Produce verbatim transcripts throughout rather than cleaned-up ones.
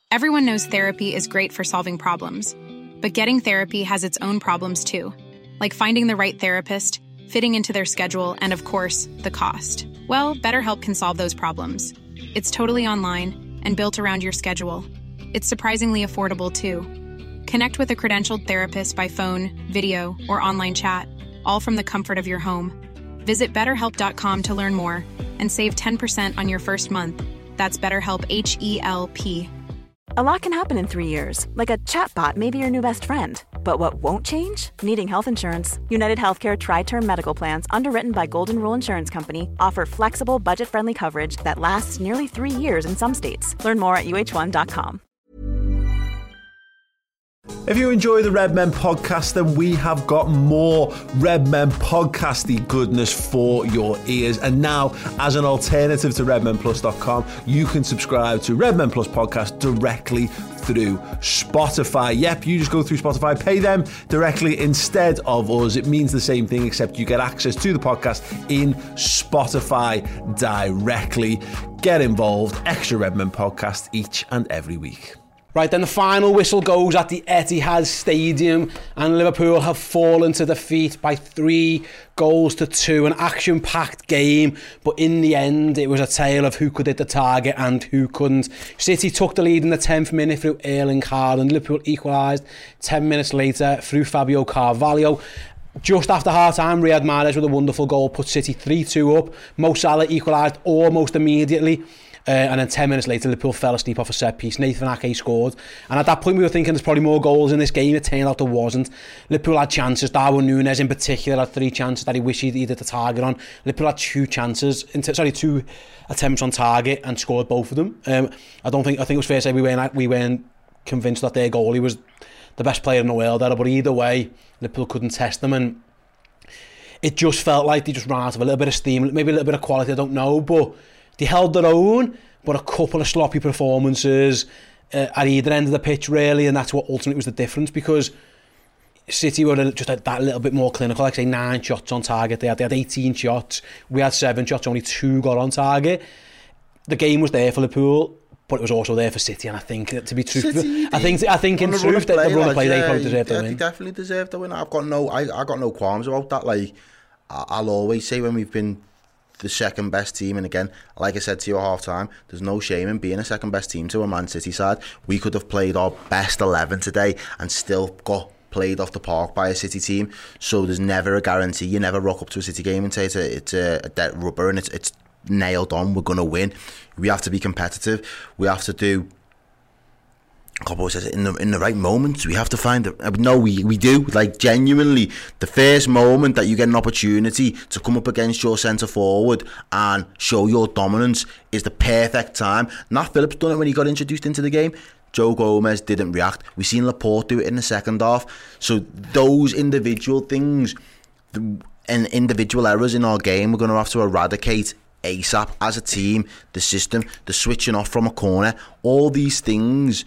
Everyone knows therapy is great for solving problems, but getting therapy has its own problems too, like finding the right therapist, fitting into their schedule, and of course, the cost. Well, BetterHelp can solve those problems. It's totally online and built around your schedule. It's surprisingly affordable too. Connect with a credentialed therapist by phone, video, or online chat, all from the comfort of your home. Visit better help dot com to learn more and save ten percent on your first month. That's BetterHelp, H E L P. A lot can happen in three years, like a chatbot may be your new best friend. But what won't change? Needing health insurance. United Healthcare Tri-Term Medical Plans, underwritten by Golden Rule Insurance Company, offer flexible, budget-friendly coverage that lasts nearly three years in some states. Learn more at U H one dot com. If you enjoy the Red Men podcast, then we have got more Red Men podcasty goodness for your ears. And now, as an alternative to redmen plus dot com, you can subscribe to Redmen Plus podcast directly through Spotify. Yep, you just go through Spotify, pay them directly instead of us. It means the same thing, except you get access to the podcast in Spotify directly. Get involved. Extra Redmen podcast each and every week. Right, then the final whistle goes at the Etihad Stadium and Liverpool have fallen to defeat by three goals to two. An action-packed game, but in the end it was a tale of who could hit the target and who couldn't. City took the lead in the tenth minute through Erling Haaland. Liverpool equalised ten minutes later through Fabio Carvalho. Just after half-time, Riyad Mahrez with a wonderful goal put City three two up. Mo Salah equalised almost immediately. Uh, and then ten minutes later, Liverpool fell asleep off a set piece. Nathan Ake scored. And at that point, we were thinking there's probably more goals in this game. It turned out there wasn't. Liverpool had chances. Darwin Núñez, in particular, had three chances that he wished he'd hit the target on. Liverpool had two chances, sorry, two attempts on target and scored both of them. Um, I don't think, I think it was fair to say we weren't, we weren't convinced that their goalie was the best player in the world there. But either way, Liverpool couldn't test them. And it just felt like they just ran out of a little bit of steam, maybe a little bit of quality, I don't know. But they held their own, but a couple of sloppy performances uh, at either end of the pitch, really, and that's what ultimately was the difference, because City were just that little bit more clinical. Like I say, nine shots on target. They had, they had eighteen shots. We had seven shots, only two got on target. The game was there for Liverpool, but it was also there for City, and I think, to be truthful, I think I think in truth, the run of play, they probably deserved the win. They definitely deserved the win. I've got no, I, I got no qualms about that. Like, I'll always say when we've been the second best team, and again, like I said to you at half time, there's no shame in being a second best team to a Man City side. We could have played our best eleven today and still got played off the park by a City team. So there's never a guarantee. You never rock up to a City game and say it's a, it's a, a dead rubber and it's it's nailed on, we're going to win. We have to be competitive. We have to do, Cobbo says it, in the in the right moments. We have to find the, no we we do, like, genuinely, the first moment that you get an opportunity to come up against your centre forward and show your dominance is the perfect time. Nat Phillips done it when he got introduced into the game. Joe Gomez didn't react. We've seen Laporte do it in the second half. So those individual things the, and individual errors in our game we're going to have to eradicate ASAP as a team. The system, the switching off from a corner, all these things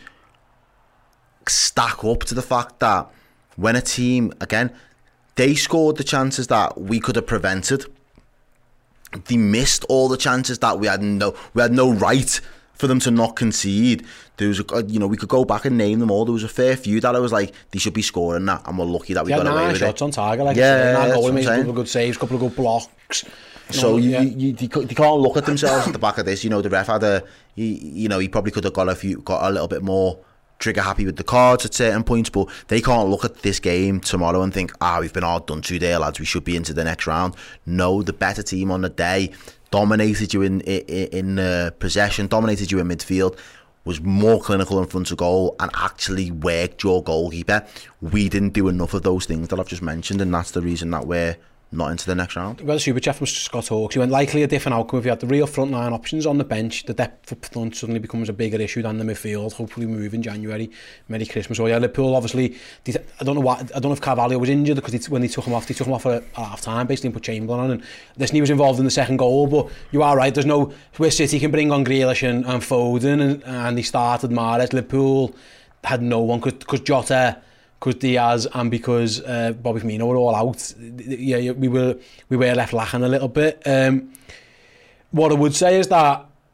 stack up to the fact that when a team, again, they scored the chances that we could have prevented. They missed all the chances that we had no we had no right for them to not concede. There was a, you know, we could go back and name them all. There was a fair few that I was like, they should be scoring that, and we're lucky that we yeah, got away with it. Nine shots on target, like yeah, nine that's goal, what I'm made a saying. couple of good saves, a couple of good blocks. So you, yeah. you, you, you can't look at themselves at the back of this. You know, the ref had a, he, you know, he probably could have got a few, got a little bit more trigger happy with the cards at certain points, but they can't look at this game tomorrow and think, ah, we've been hard done to there, lads, we should be into the next round. No, the better team on the day dominated you in in, in uh, possession, dominated you in midfield, was more clinical in front of goal, and actually worked your goalkeeper. We didn't do enough of those things that I've just mentioned, and that's the reason that we're not into the next round. Well, the super chat from Scott Hawkes, he went, likely a different outcome if you had the real front line options on the bench. The depth up front suddenly becomes a bigger issue than the midfield. Hopefully we move in January. Merry Christmas. Oh yeah, Liverpool obviously, I don't know what, I don't know if Carvalho was injured, because they, when they took him off, they took him off at half time basically and put Chamberlain on, and listen, he was involved in the second goal. But you are right, there's no, where City can bring on Grealish and, and Foden, and, and they started Mahrez. Liverpool had no one, because Jota, because Diaz, and because uh, Bobby Firmino were all out. Yeah, we were we were left lacking a little bit. Um, what I would say is that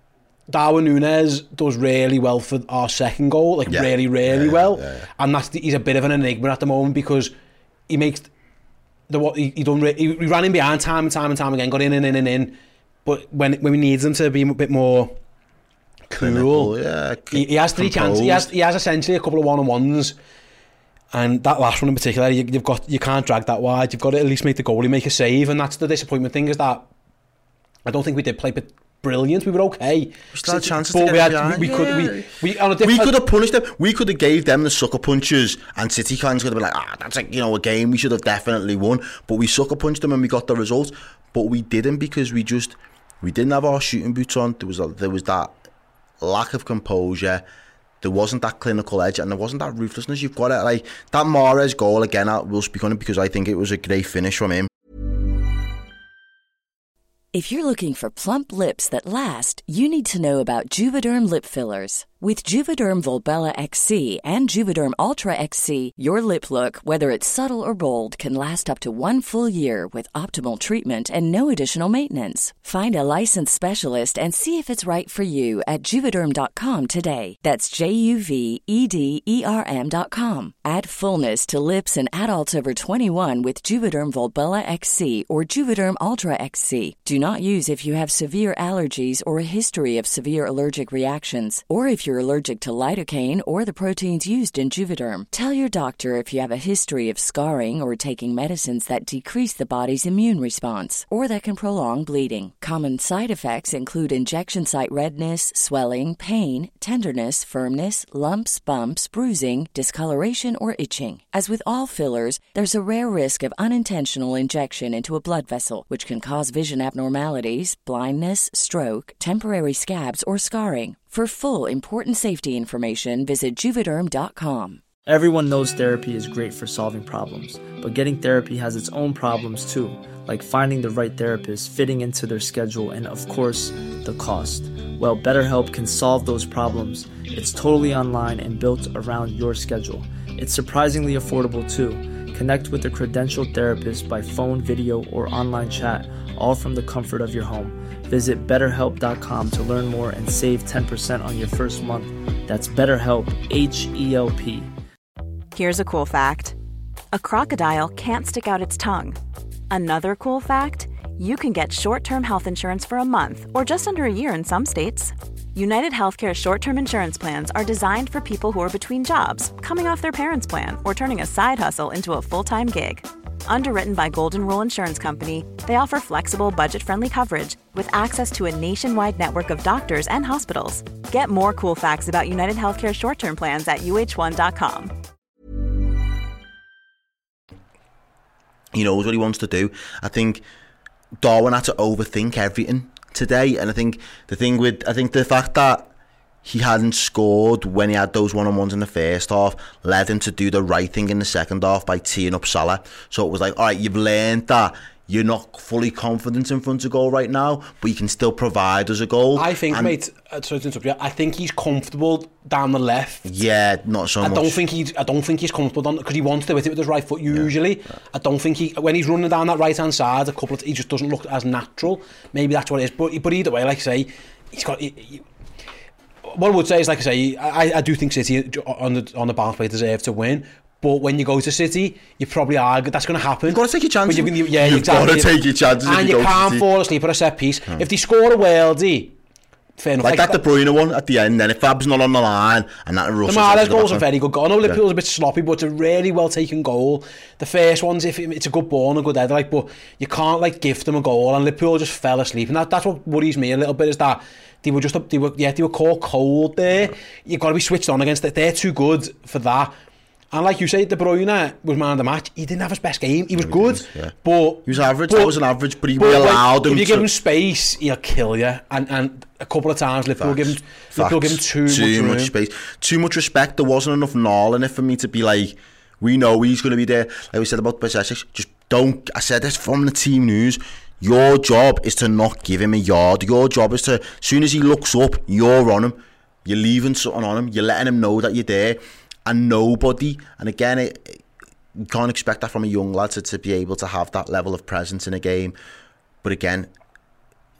Darwin Núñez does really well for our second goal, like yeah. really, really yeah, well. Yeah, yeah. And that's the, he's a bit of an enigma at the moment because he makes the what he, he done. He, he ran in behind time and time and time again, got in and in and in. But when when we need him to be a bit more cool, Clinical, yeah, he, he has three chances. He has he has essentially a couple of one on ones. And that last one in particular, you, you've got you can't drag that wide. You've got to at least make the goalie make a save, and that's the disappointment thing. Is that I don't think we did play but brilliant. We were okay. We still had chances but to we get had, we, we yeah. could we we on a we could have punished them. We could have gave them the sucker punches, and City fans could have been like, ah, that's like you know a game we should have definitely won. But we sucker punched them and we got the result. But we didn't because we just we didn't have our shooting boots on. There was a, there was that lack of composure. There wasn't that clinical edge and there wasn't that ruthlessness. You've got it like that Mahrez goal again. I will speak on it because I think it was a great finish from him. If you're looking for plump lips that last, you need to know about Juvederm lip fillers. With Juvederm Volbella X C and Juvederm Ultra X C, your lip look, whether it's subtle or bold, can last up to one full year with optimal treatment and no additional maintenance. Find a licensed specialist and see if it's right for you at Juvederm dot com today. That's J U V E D E R M dot com. Add fullness to lips in adults over twenty-one with Juvederm Volbella X C or Juvederm Ultra X C. Do not use if you have severe allergies or a history of severe allergic reactions, or if you're allergic to lidocaine or the proteins used in Juvederm. Tell your doctor if you have a history of scarring or taking medicines that decrease the body's immune response or that can prolong bleeding. Common side effects include injection site redness, swelling, pain, tenderness, firmness, lumps, bumps, bruising, discoloration, or itching. As with all fillers, there's a rare risk of unintentional injection into a blood vessel, which can cause vision abnormalities, blindness, stroke, temporary scabs, or scarring. For full, important safety information, visit Juvederm dot com. Everyone knows therapy is great for solving problems, but getting therapy has its own problems too, like finding the right therapist, fitting into their schedule, and of course, the cost. Well, BetterHelp can solve those problems. It's totally online and built around your schedule. It's surprisingly affordable too. Connect with a credentialed therapist by phone, video, or online chat, all from the comfort of your home. Visit better help dot com to learn more and save ten percent on your first month. That's BetterHelp, H E L P. Here's a cool fact. A crocodile can't stick out its tongue. Another cool fact, you can get short-term health insurance for a month or just under a year in some states. United Healthcare short-term insurance plans are designed for people who are between jobs, coming off their parents' plan, or turning a side hustle into a full-time gig. Underwritten by Golden Rule Insurance Company, they offer flexible, budget-friendly coverage with access to a nationwide network of doctors and hospitals. Get more cool facts about United Healthcare short-term plans at U H one dot com. He knows what he wants to do. I think Darwin had to overthink everything today, and I think the thing with I think the fact that he hadn't scored when he had those one-on-ones in the first half led him to do the right thing in the second half by teeing up Salah. So it was like, all right, you've learned that you're not fully confident in front of goal right now, but you can still provide us a goal. I think, and, mate, uh, sorry to interrupt you, I think he's comfortable down the left. Yeah, not so I much. Don't think he's, I don't think he's comfortable because he wants to hit it with his right foot usually. Yeah, yeah. I don't think he, when he's running down that right-hand side, a couple of, he just doesn't look as natural. Maybe that's what it is. But, but either way, like I say, he's got... He, he, what I would say is, like I say, I, I do think City on the on the balance play deserve to win. But when you go to City, you probably are. That's going to happen. You've got to take your chances. You, yeah, You've exactly. got to take your chances. And if you, you can't go fall asleep at a set piece. Hmm. If they score a worldie, fair enough. Like, like that De Bruyne one at the end, then if Fab's not on the line and that Russell's... The Mahrez goal's a very good goal. I know Liverpool's yeah. a bit sloppy, but it's a really well taken goal. The first one's if it's a good ball and a good header, like, but you can't like gift them a goal, and Liverpool just fell asleep. And that, that's what worries me a little bit, is that they were just they were yeah they were caught cold there. You've got to be switched on against it. They're too good for that. And like you say, De Bruyne was man of the match. He didn't have his best game. He was good, yeah. but he was average. But, that was an average, but he but allowed like, him. If you to... give him space, he'll kill you. And and a couple of times, Liverpool give him Liverpool give him too, too much, much space, too much respect. There wasn't enough gnaw in it for me to be like, we know he's going to be there. Like we said about Bajcetic, just don't. I said this from the team news. Your job is to not give him a yard. Your job is to, as soon as he looks up, you're on him. You're leaving something on him. You're letting him know that you're there. And nobody, and again, it, it, you can't expect that from a young lad to, to be able to have that level of presence in a game. But again,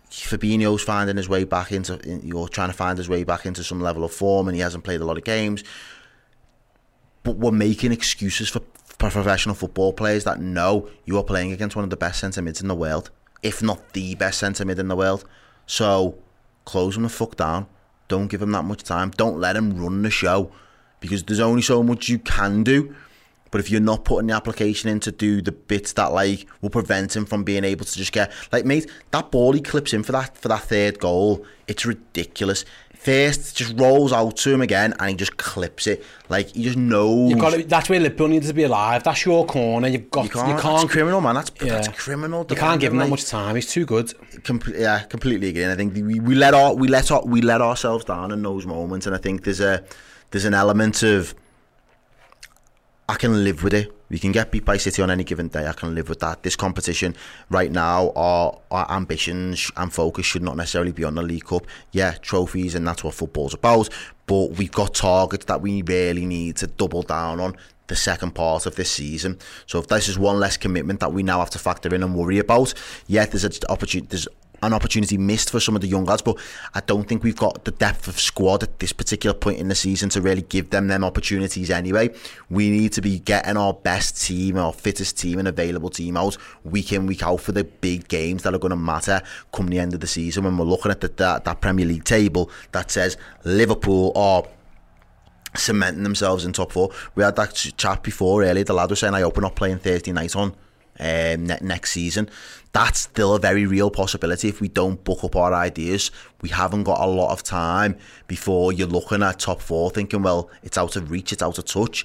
Fabinho's finding his way back into, you're trying to find his way back into some level of form, and he hasn't played a lot of games. But we're making excuses for professional football players that know you are playing against one of the best centre mids in the world, if not the best centre mid in the world. So close him the fuck down. Don't give him that much time. Don't let him run the show, because there's only so much you can do. But if you're not putting the application in to do the bits that like will prevent him from being able to just get, like, mate, that ball he clips in for that for that third goal, it's ridiculous. First, just rolls out to him again, and he just clips it. Like, he just knows. You've got to, that's where Liverpool needs to be alive. That's your corner. You've got. You can't. You can't that's criminal, man. That's yeah. that's criminal. You can't give him that much time. He's too good. Com- yeah, completely agree. And I think we, we let our we let our, we let ourselves down in those moments. And I think there's a there's an element of, I can live with it. We can get beat by City on any given day. I can live with that. This competition right now, our, our ambitions and focus should not necessarily be on the League Cup. Yeah, trophies, and that's what football's about. But we've got targets that we really need to double down on the second part of this season. So if this is one less commitment that we now have to factor in and worry about, yeah, there's an opportunity. There's an opportunity missed for some of the young lads, but I don't think we've got the depth of squad at this particular point in the season to really give them them opportunities anyway. We need to be getting our best team, our fittest team and available team out week in, week out for the big games that are going to matter come the end of the season, when we're looking at the, that, that Premier League table that says Liverpool are cementing themselves in top four. We had that chat before earlier. The lad was saying, I hope we're not playing Thursday night on um, ne- next season. That's still a very real possibility if we don't book up our ideas. We haven't got a lot of time before you're looking at top four thinking, well, it's out of reach, it's out of touch.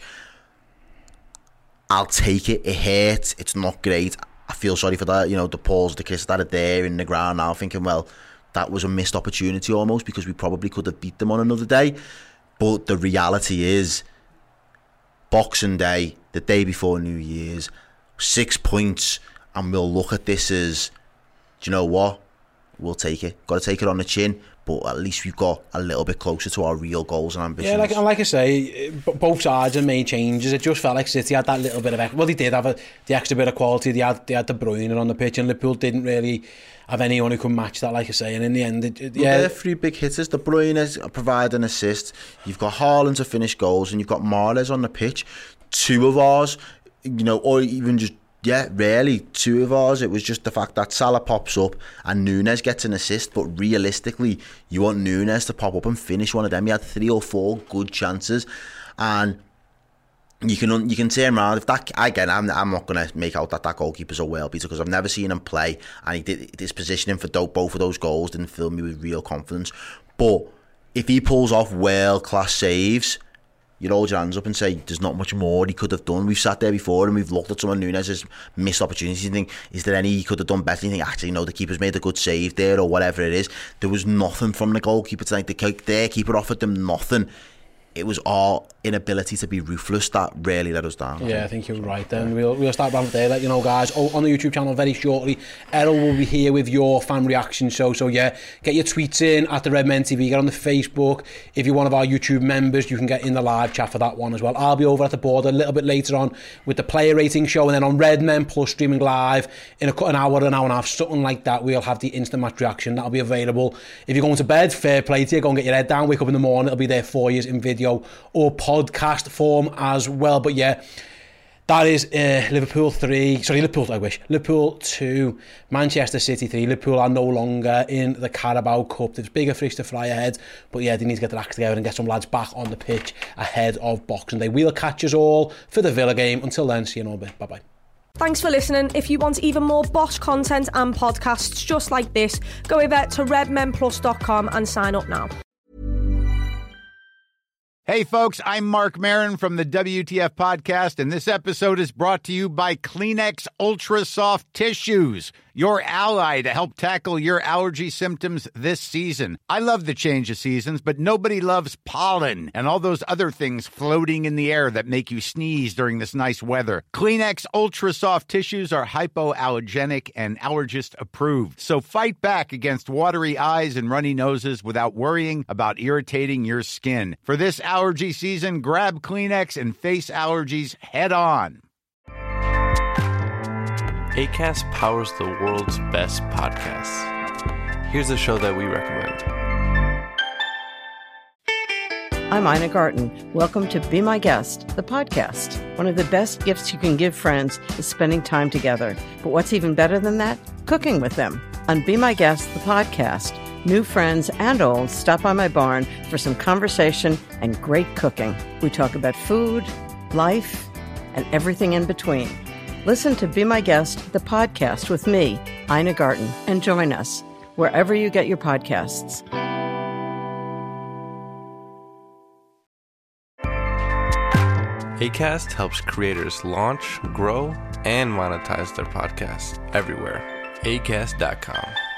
I'll take it. It hurts. It's not great. I feel sorry for that. You know, the Pauls, the Kisses that are there in the ground now thinking, well, that was a missed opportunity almost, because we probably could have beat them on another day. But the reality is, Boxing Day, the day before New Year's, six points, and we'll look at this as, do you know what? We'll take it. Got to take it on the chin, but at least we've got a little bit closer to our real goals and ambitions. Yeah, like, and like I say, both sides have made changes. It just felt like City had that little bit of, well, they did have a, the extra bit of quality. They had, they had De Bruyne on the pitch, and Liverpool didn't really have anyone who could match that, like I say. And in the end, it, it, yeah, they're three big hitters. De Bruyne has provided an assist. You've got Haaland to finish goals, and you've got Mahrez on the pitch. Two of ours, you know, or even just, yeah, really, two of ours, it was just the fact that Salah pops up and Núñez gets an assist, but realistically, you want Núñez to pop up and finish one of them. He had three or four good chances, and you can you can turn around. If that, again, I'm, I'm not going to make out that that goalkeeper's a world beater, because I've never seen him play, and he did his positioning for both of those goals didn't fill me with real confidence. But if he pulls off world-class saves, you'd hold your hands up and say there's not much more he could have done. We've sat there before and we've looked at some of Núñez's missed opportunities and think, is there any he could have done better? You think, actually, no, the keeper's made a good save there, or whatever it is. There was nothing from the goalkeeper tonight. The, their keeper offered them nothing. It was our inability to be ruthless that really let us down. Yeah, I think you're right then. We'll, we'll start back there, let you know, guys. Oh, on the YouTube channel very shortly, Errol will be here with your fan reaction show. So yeah, get your tweets in at the Redmen T V, get on the Facebook. If you're one of our YouTube members, you can get in the live chat for that one as well. I'll be over at the board a little bit later on with the player rating show, and then on Redmen Plus streaming live in a, an hour, an hour and a half, something like that. We'll have the instant match reaction. That'll be available. If you're going to bed, fair play to you. Go and get your head down, wake up in the morning. It'll be there for you in video or podcast form as well. But yeah, that is uh, Liverpool three, sorry, Liverpool, I wish, Liverpool two, Manchester City three. Liverpool are no longer in the Carabao Cup. There's bigger fish to fry ahead, but yeah, they need to get their act together and get some lads back on the pitch ahead of Boxing Day. We'll catch us all for the Villa game. Until then, see you in a bit. Bye-bye. Thanks for listening. If you want even more Bosch content and podcasts just like this, go over to redmen plus dot com and sign up now. Hey folks, I'm Mark Maron from the W T F podcast, and this episode is brought to you by Kleenex Ultra Soft Tissues, your ally to help tackle your allergy symptoms this season. I love the change of seasons, but nobody loves pollen and all those other things floating in the air that make you sneeze during this nice weather. Kleenex Ultra Soft Tissues are hypoallergenic and allergist approved, so fight back against watery eyes and runny noses without worrying about irritating your skin. For this allergy season, grab Kleenex and face allergies head on. Acast powers the world's best podcasts. Here's a show that we recommend. I'm Ina Garten. Welcome to Be My Guest, the podcast. One of the best gifts you can give friends is spending time together. But what's even better than that? Cooking with them. On Be My Guest, the podcast, new friends and old stop by my barn for some conversation and great cooking. We talk about food, life, and everything in between. Listen to Be My Guest, the podcast with me, Ina Garten, and join us wherever you get your podcasts. Acast helps creators launch, grow, and monetize their podcasts everywhere. acast dot com.